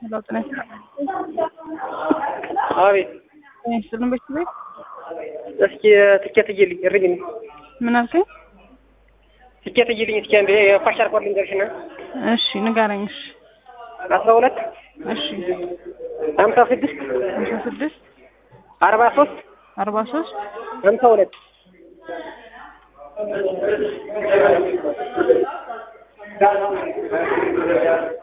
ለውጥ ነው። አቤት ስለምን በሽታ እስኪ ትኬት ይልኝ እርግኝ ምን አልከኝ? ትኬት ይልኝ እስኪ አንዴ ፋሻር ኮድ ልንገርሽና እሺ ንገረኝ። እሺ 12 እሺ 56 56 43 43 52